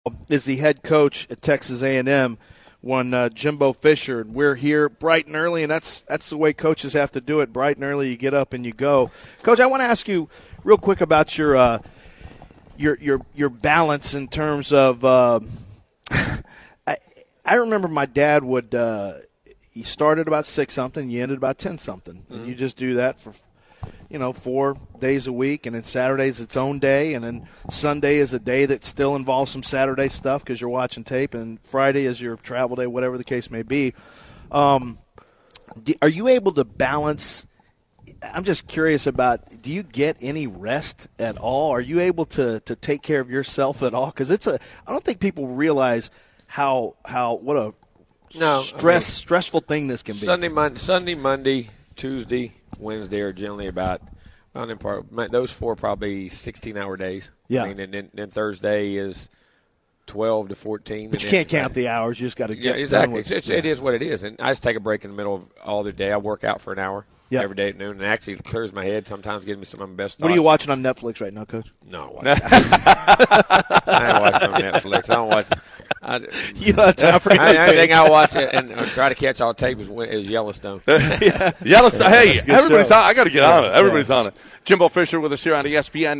is the head coach at Texas A&M. Jimbo Fisher, and we're here bright and early, and that's the way coaches have to do it. Bright and early, you get up and you go. Coach, I want to ask you real quick about your balance in terms of. I remember my dad would. He started about 6-something, you ended about 10-something, and you just do that for 4 days a week, and then Saturday's its own day, and then Sunday is a day that still involves some Saturday stuff because you're watching tape, and Friday is your travel day, whatever the case may be. Are you able to balance? I'm just curious about, do you get any rest at all? Are you able to take care of yourself at all? Because I don't think people realize what a stressful thing this can be. Sunday, Monday, Tuesday, Wednesday are generally about those 4 probably 16-hour days. Yeah. And then Thursday is 12 to 14. But you can't count the hours. You just got to get exactly. It is what it is. And I just take a break in the middle of all the day. I work out for an hour every day at noon, and actually it clears my head. Sometimes gives me some of my best thoughts. What are you watching on Netflix right now, Coach? No, I ain't watching on Netflix. I don't watch. You don't have time for anything. The only thing I watch and try to catch all tape is Yellowstone. Yellowstone. Hey, everybody's on. I got to get on it. Everybody's on it. Jimbo Fisher with us here on ESPN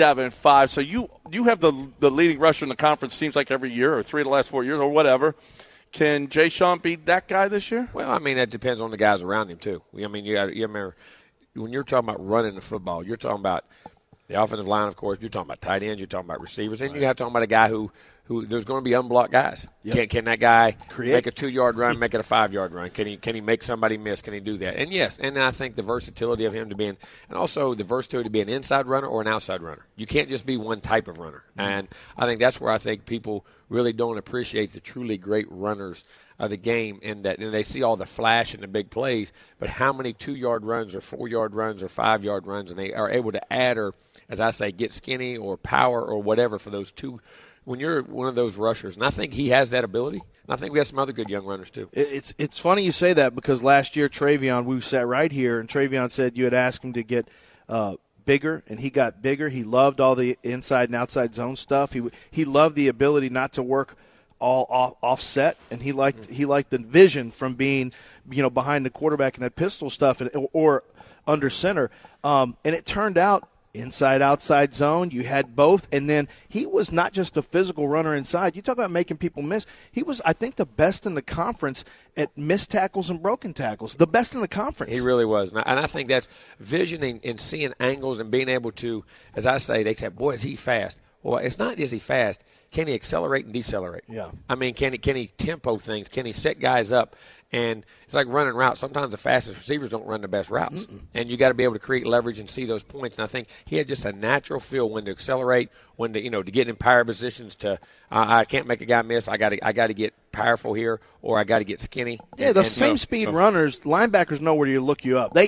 97.5. So you have the leading rusher in the conference, seems like every year, or 3 of the last 4 years, or whatever. Can Jay Sean beat that guy this year? Well, I mean, it depends on the guys around him, too. I mean, you remember, when you're talking about running the football, you're talking about the offensive line, of course. You're talking about tight ends. You're talking about receivers. And you have to talk about a guy who there's going to be unblocked guys. Yep. Can that guy make a 2-yard run, make it a 5-yard run? Can he make somebody miss? Can he do that? And yes, and I think the versatility of him and also the versatility to be an inside runner or an outside runner. You can't just be one type of runner. Mm-hmm. And I think that's where I think people really don't appreciate the truly great runners of the game, and they see all the flash and the big plays, but how many 2-yard runs or 4-yard runs or 5-yard runs, and they are able to add or, as I say, get skinny or power or whatever for those two. When you're one of those rushers, and I think he has that ability, and I think we have some other good young runners too. It's funny you say that, because last year Travion, we sat right here, and Travion said you had asked him to get bigger, and he got bigger. He loved all the inside and outside zone stuff. He loved the ability not to work all offset, and he liked the vision from being behind the quarterback and that pistol stuff or under center. And it turned out, inside, outside zone, you had both. And then he was not just a physical runner inside. You talk about making people miss. He was, I think, the best in the conference at missed tackles and broken tackles. The best in the conference. He really was. And I think that's visioning and seeing angles and being able to, as I say, they said, boy, is he fast. Well, it's not is he fast. Can he accelerate and decelerate? Yeah. I mean, can he tempo things? Can he set guys up? And it's like running routes. Sometimes the fastest receivers don't run the best routes. And you got to be able to create leverage and see those points. And I think he had just a natural feel when to accelerate, when to to get in power positions. To I can't make a guy miss. I got to get powerful here, or I got to get skinny. Yeah, those same speed runners, linebackers know where to look you up.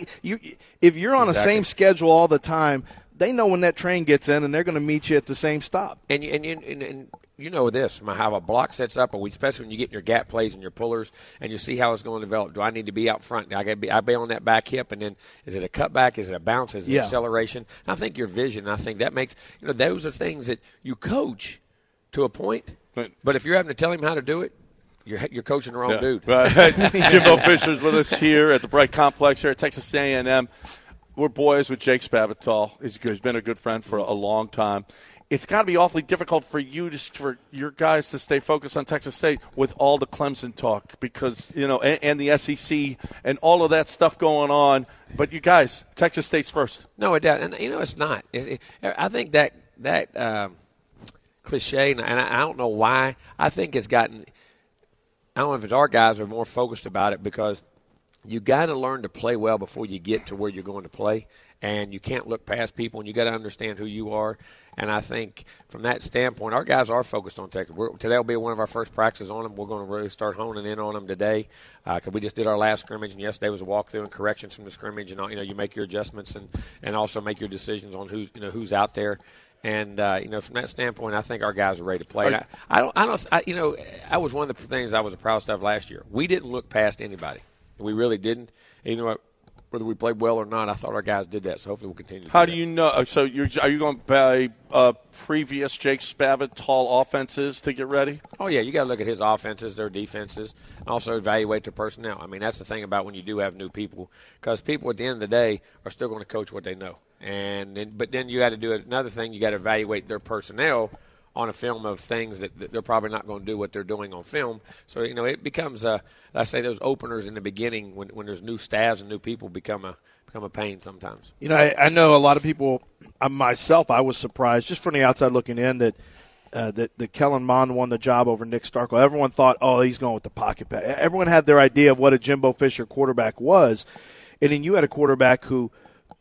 If you're on the same schedule all the time, they know when that train gets in, and they're going to meet you at the same stop. And you know this, how a block sets up, especially when you get in your gap plays and your pullers, and you see how it's going to develop. Do I need to be out front? I be on that back hip, and then is it a cutback? Is it a bounce? Is it acceleration? And I think your vision, I think that makes those are things that you coach to a point. But if you're having to tell him how to do it, you're coaching the wrong dude. Right. Jimbo Fisher's with us here at the Bright Complex here at Texas A&M. We're boys with Jake Spavital. He's been a good friend for a long time. It's got to be awfully difficult for for your guys to stay focused on Texas State with all the Clemson talk, because and the SEC and all of that stuff going on. But you guys, Texas State's first. No, it doesn't. And it's not. I think that cliche, and I don't know why. I think it's gotten. I don't know if it's our guys are more focused about it, because you got to learn to play well before you get to where you're going to play, and you can't look past people, and you got to understand who you are. And I think from that standpoint, our guys are focused on Texas. Today will be one of our first practices on them. We're going to really start honing in on them today, because we just did our last scrimmage, and yesterday was a walkthrough and corrections from the scrimmage, and you make your adjustments and also make your decisions on who's out there. And from that standpoint, I think our guys are ready to play. I was one of the things I was proud of last year. We didn't look past anybody. We really didn't. whether we played well or not, I thought our guys did that. So hopefully we'll continue. How do you know? So are you going by previous Jake Spavital offenses to get ready? Oh, yeah, you got to look at his offenses, their defenses, and also evaluate their personnel. I mean, that's the thing about when you do have new people, because people at the end of the day are still going to coach what they know. But then you got to do another thing. You got to evaluate their personnel on a film of things that they're probably not going to do what they're doing on film. So, it becomes, I say those openers in the beginning when there's new staffs and new people become a pain sometimes. I know a lot of people, myself, I was surprised just from the outside looking in that Kellen Mond won the job over Nick Starkel. Everyone thought, he's going with the pocket pass. Everyone had their idea of what a Jimbo Fisher quarterback was. And then you had a quarterback who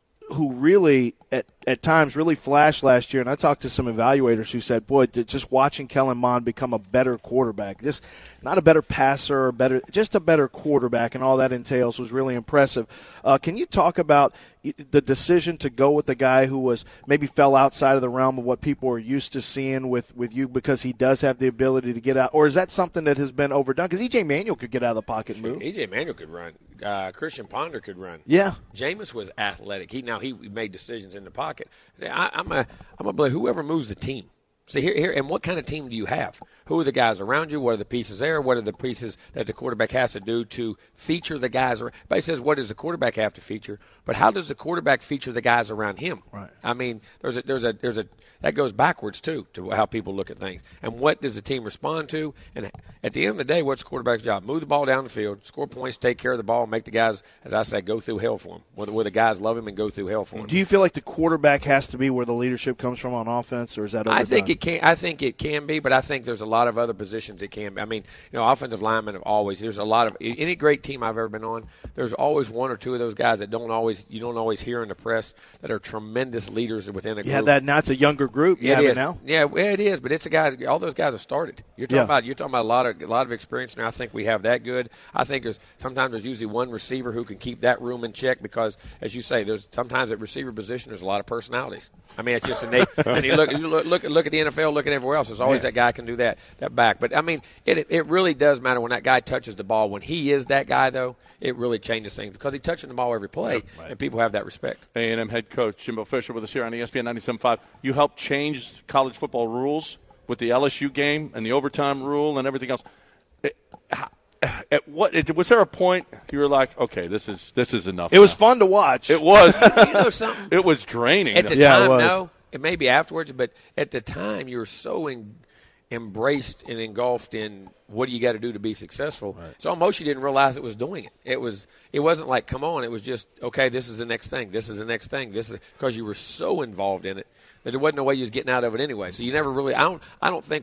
really at times really flashed last year, and I talked to some evaluators who said, boy, just watching Kellen Mond become a better quarterback, just not a better passer, just a better quarterback, and all that entails was really impressive. Can you talk about the decision to go with the guy who was maybe fell outside of the realm of what people are used to seeing with you because he does have the ability to get out, or is that something that has been overdone? Because E.J. Manuel could get out of the pocket and move. E.J. Manuel could run. Christian Ponder could run. Yeah. Jameis was athletic. He made decisions in the pocket. I'm a believer. Whoever moves the team. See, here, and what kind of team do you have? Who are the guys around you? What are the pieces there? What are the pieces that the quarterback has to do to feature the guys? Everybody says, what does the quarterback have to feature? But how does the quarterback feature the guys around him? Right. I mean, there's a that goes backwards too to how people look at things. And what does the team respond to? And at the end of the day, what's the quarterback's job? Move the ball down the field, score points, take care of the ball, and make the guys, as I say, go through hell for him. Where the guys love him and go through hell for him. Do you feel like the quarterback has to be where the leadership comes from on offense, or is that overdone? I think it can be, but I think there's a lot of other positions it can be. I mean, offensive linemen have always. There's a lot of any great team I've ever been on. There's always one or two of those guys that you don't always hear in the press that are tremendous leaders within a group. Yeah, now it's a younger group. You have it now. Yeah, it is, but it's a guy. All those guys have started. You're talking about a lot of experience now. I think we have that good. I think sometimes there's usually one receiver who can keep that room in check because, as you say, there's sometimes at receiver position there's a lot of personalities. I mean, it's just innate. And you look at the NFL, look at everywhere else. There's always that guy can do that back. But I mean, it really does matter when that guy touches the ball. When he is that guy, though, it really changes things because he's touching the ball every play, and people have that respect. A&M head coach Jimbo Fisher with us here on ESPN 97.5. You helped change college football rules with the LSU game and the overtime rule and everything else. Was there a point you were like, okay, this is enough? It was fun to watch. It was. You know something? It was draining. At the time, no. It may be afterwards, but at the time, you were so embraced and engulfed in what do you got to do to be successful. Right. So almost you didn't realize it was doing it. It wasn't like, come on. It was just, okay, this is the next thing. This is the next thing. This is because you were so involved in it that there wasn't no way you was getting out of it anyway. So you never really. I don't think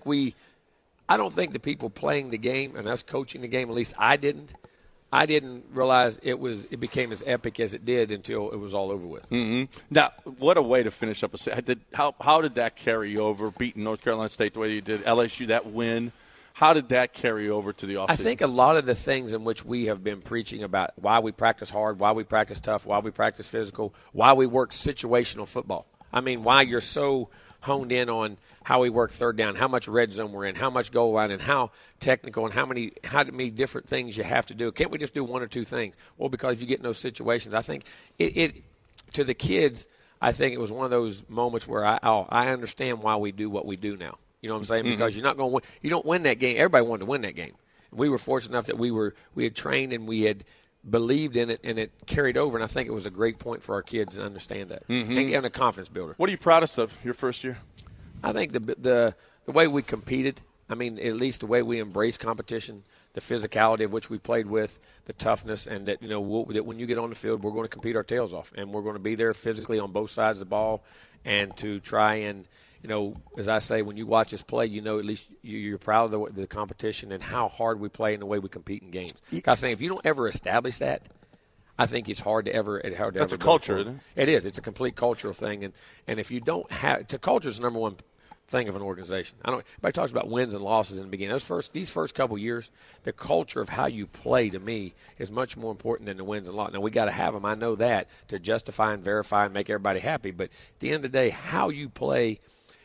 the people playing the game and us coaching the game, at least I didn't realize it became as epic as it did until it was all over with. Mm-hmm. Now, what a way to finish up how did that carry over, beating North Carolina State the way you did, LSU, that win? How did that carry over to the offseason? I think a lot of the things in which we have been preaching about why we practice hard, why we practice tough, why we practice physical, why we work situational football. I mean, why you're so honed in on how we work third down, how much red zone we're in, how much goal line, and how technical and how many different things you have to do. Can't we just do one or two things? Well, because if you get in those situations, I think it to the kids, I think it was one of those moments where I understand why we do what we do now. You know what I'm saying? Mm-hmm. Because you're not going to win. You don't win that game. Everybody wanted to win that game. We were fortunate enough that we had trained and we had believed in it, and it carried over. And I think it was a great point for our kids to understand that, and a confidence builder. What are you proudest of your first year? I think the way we competed. I mean, at least the way we embraced competition, the physicality of which we played with, the toughness, and that that when you get on the field, we're going to compete our tails off, and we're going to be there physically on both sides of the ball, and to try and. As I say, when you watch us play, at least you're proud of the competition and how hard we play and the way we compete in games. I think if you don't ever establish that, I think it's hard to ever. That's a culture, isn't it? It is. It's a complete cultural thing, and if you don't have, culture is the number one thing of an organization. Everybody talks about wins and losses in the beginning. These first couple years, the culture of how you play to me is much more important than the wins and losses. Now we got to have them. I know that to justify and verify and make everybody happy. But at the end of the day, how you play.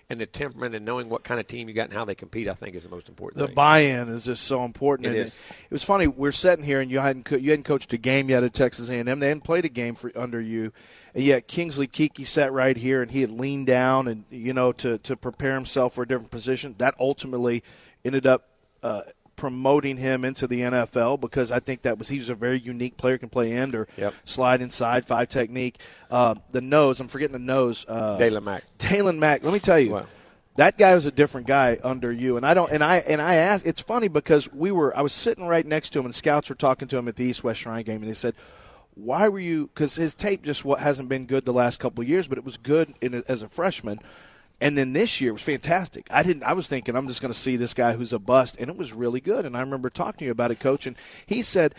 and the temperament and knowing what kind of team you got and how they compete, I think is the most important The thing. buy-in is just so important. It and is. It was funny. We're sitting here, and you hadn't coached a game yet at Texas A&M. They hadn't played a game under you, and yet Kingsley Keke sat right here, and he had leaned down and to prepare himself for a different position. That ultimately ended up promoting him into the NFL because I think he's a very unique player, can play end or slide inside, 5 technique. The nose, I'm forgetting the nose. Dalen Mack. Dalen Mack. Let me tell you, that guy was a different guy under you. And I asked. It's funny because I was sitting right next to him, and scouts were talking to him at the East-West Shrine game, and they said, "Why were you?" Because his tape just hasn't been good the last couple of years, but it was good as a freshman. And then this year was fantastic. I was thinking I'm just going to see this guy who's a bust, and it was really good. And I remember talking to you about it, Coach, and he said,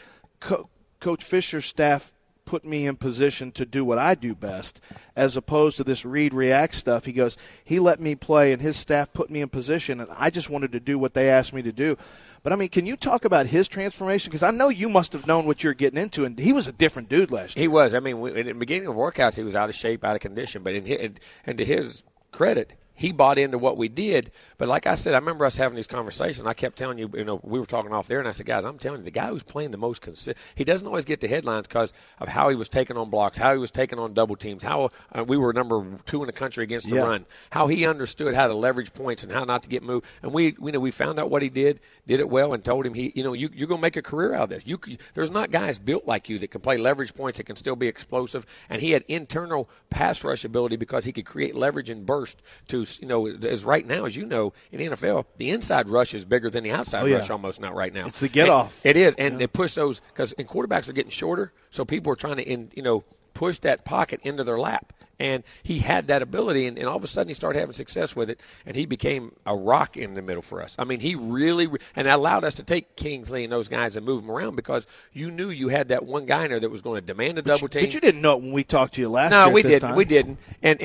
Coach Fisher's staff put me in position to do what I do best, as opposed to this read-react stuff. He goes, he let me play, and his staff put me in position, and I just wanted to do what they asked me to do. But, I mean, can you talk about his transformation? Because I know you must have known what you're getting into, and he was a different dude last year. He was. I mean, in the beginning of workouts, he was out of shape, out of condition. But and to his credit, he bought into what we did. But like I said, I remember us having these conversations. I kept telling you, we were talking off there, and I said, guys, I'm telling you, the guy who's playing the most consistent, he doesn't always get the headlines because of how he was taking on blocks, how he was taking on double teams, how we were number 2 in the country against the run, how he understood how to leverage points and how not to get moved. And we found out what he did it well, and told him you're going to make a career out of this. There's not guys built like you that can play leverage points that can still be explosive. And he had internal pass rush ability because he could create leverage and burst to, as right now, as you know, in the NFL, the inside rush is bigger than the outside rush almost now right now. It's the get-off. It is, and they push those because quarterbacks are getting shorter, so people are trying to, push that pocket into their lap. And he had that ability, and all of a sudden he started having success with it, and he became a rock in the middle for us. I mean, he really – and that allowed us to take Kingsley and those guys and move them around because you knew you had that one guy in there that was going to demand a double team. But you didn't know it when we talked to you last year. No, we didn't. We didn't.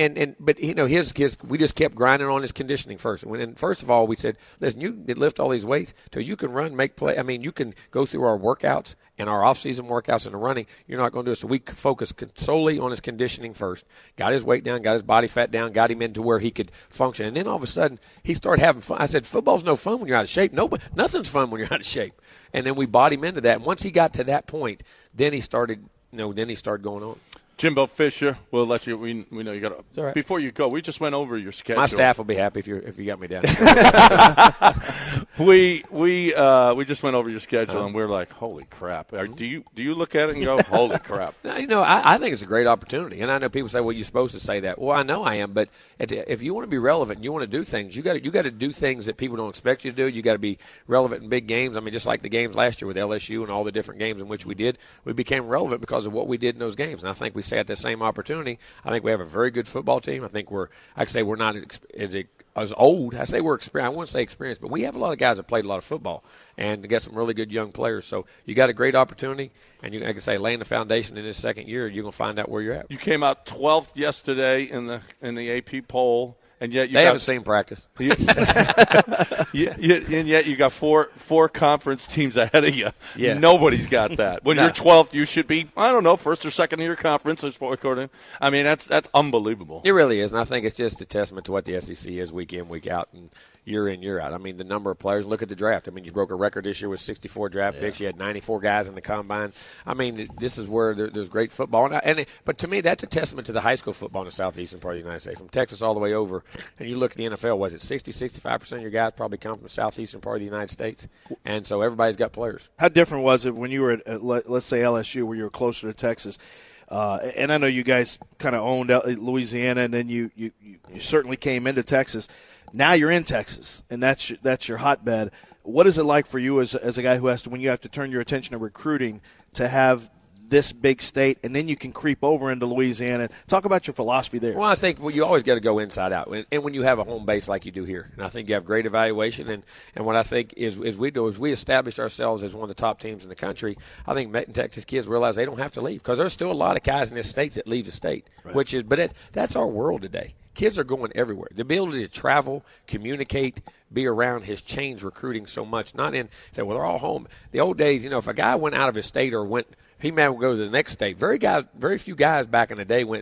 But his we just kept grinding on his conditioning first. And first of all, we said, listen, you lift all these weights till you can run, make play. I mean, you can go through our workouts and our off-season workouts and the running. You're not going to do it. So we focused solely on his conditioning first. Got his weight down, got his body fat down, got him into where he could function. And then all of a sudden, he started having fun. I said, football's no fun when you're out of shape. Nothing's fun when you're out of shape. And then we bought him into that. And once he got to that point, then he started going on. Jimbo Fisher, we'll let you. We know you got to. Right. Before you go, we just went over your schedule. My staff will be happy if you got me down. We just went over your schedule and we're like, holy crap! Do you look at it and go, holy crap? I think it's a great opportunity, and I know people say, well, you're supposed to say that. Well, I know I am, but if you want to be relevant and you want to do things, you got to do things that people don't expect you to do. You got to be relevant in big games. I mean, just like the games last year with LSU and all the different games in which we became relevant because of what we did in those games, and I think we had that same opportunity. I think we have a very good football team. I think we're not as old. I say we're experienced. I wouldn't say experienced, but we have a lot of guys that played a lot of football and got some really good young players. So you got a great opportunity, and I can say laying the foundation in this second year, you're going to find out where you're at. You came out 12th yesterday in the AP poll. And yet they haven't seen practice. And yet you got four conference teams ahead of you. Yeah. Nobody's got that. When you're 12th, you should be, I don't know, first or second in your conference. I mean, that's unbelievable. It really is, and I think it's just a testament to what the SEC is week in, week out, and year in, year out. I mean, the number of players. Look at the draft. I mean, you broke a record this year with 64 draft picks. You had 94 guys in the combine. I mean, this is where there's great football. But to me, that's a testament to the high school football in the southeastern part of the United States, from Texas all the way over. And you look at the NFL, was it 65% of your guys probably come from the southeastern part of the United States? And so everybody's got players. How different was it when you were at let's say, LSU, where you were closer to Texas? And I know you guys kind of owned Louisiana, and then you certainly came into Texas. Now you're in Texas, and that's your hotbed. What is it like for you as a guy who has to, when you have to turn your attention to recruiting, to have this big state, and then you can creep over into Louisiana? Talk about your philosophy there. Well, I think you always got to go inside out, and when you have a home base like you do here, and I think you have great evaluation, and what I think is we established ourselves as one of the top teams in the country. I think Texas kids realize they don't have to leave, because there's still a lot of guys in this state that leave the state, right. But that's our world today. Kids are going everywhere. The ability to travel, communicate, be around has changed recruiting so much. Not in say, well, they're all home. The old days, if a guy went out of his state or he may go to the next state. Very few guys back in the day went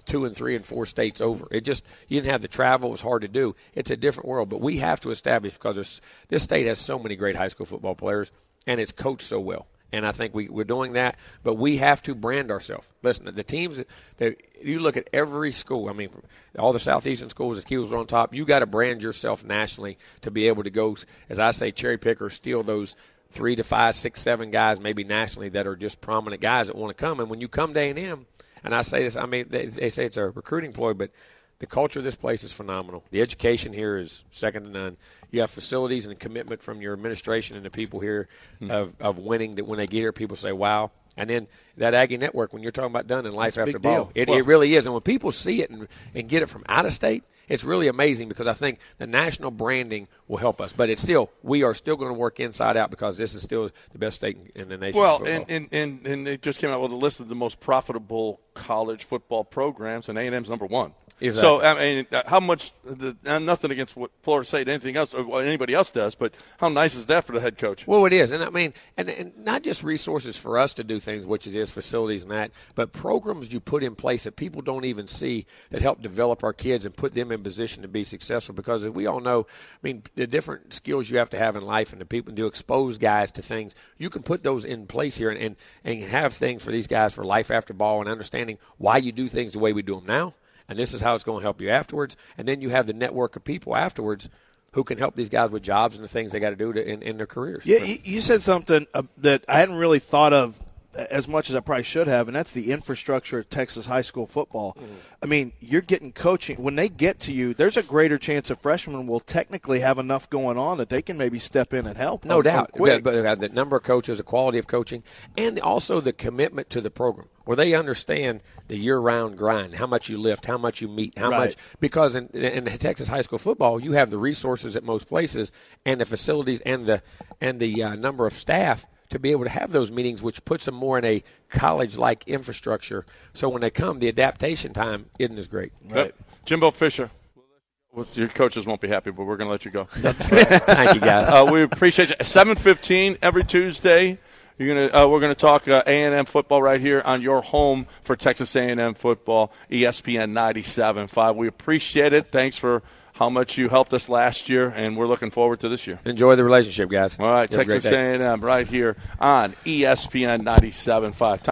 2 and 3 and 4 states over. It just, you didn't have the travel. It was hard to do. It's a different world. But we have to establish, because this state has so many great high school football players, and it's coached so well. And I think we're doing that, but we have to brand ourselves. Listen, the teams that you look at every school, I mean, all the Southeastern schools, the Eagles are on top. You got to brand yourself nationally to be able to go, as I say, cherry pick or steal those 3 to 5, 6, 7 guys, maybe nationally, that are just prominent guys that want to come. And when you come to A&M, and I say this, I mean, they say it's a recruiting ploy, but the culture of this place is phenomenal. The education here is second to none. You have facilities and commitment from your administration and the people here of winning, that when they get here, people say, wow. And then that Aggie Network, when you're talking about done in life after ball, it really is. And when people see it and get it from out of state, it's really amazing, because I think the national branding will help us. But we are still going to work inside out, because this is still the best state in the nation. Well, and they just came out with a list of the most profitable college football programs, and A&M's number 1. Exactly. So, I mean, how much nothing against what Florida State, anything else, or what anybody else does, but how nice is that for the head coach? Well, it is. And I mean, and not just resources for us to do things, which is facilities and that, but programs you put in place that people don't even see, that help develop our kids and put them in position to be successful. Because as we all know, I mean, the different skills you have to have in life, and the people to expose guys to things, you can put those in place here and have things for these guys for life after ball, and understanding why you do things the way we do them now. And this is how it's going to help you afterwards. And then you have the network of people afterwards who can help these guys with jobs and the things they got to do in their careers. Yeah, you said something that I hadn't really thought of as much as I probably should have, and that's the infrastructure of Texas high school football. I mean, you're getting coaching. When they get to you, there's a greater chance of freshmen will technically have enough going on that they can maybe step in and help. No doubt. But the number of coaches, the quality of coaching, and also the commitment to the program, where they understand the year-round grind, how much you lift, how much you meet, how much. Because in Texas high school football, you have the resources at most places, and the facilities, and the number of staff to be able to have those meetings, which puts them more in a college-like infrastructure. So when they come, the adaptation time isn't as great. Right. Jimbo Fisher. Your coaches won't be happy, but we're going to let you go. Thank you, guys. We appreciate you. 7:15 every Tuesday. We're gonna talk A&M football right here on your home for Texas A&M football, ESPN 97.5. We appreciate it. Thanks for how much you helped us last year, and we're looking forward to this year. Enjoy the relationship, guys. All right, Texas A&M right here on ESPN 97.5.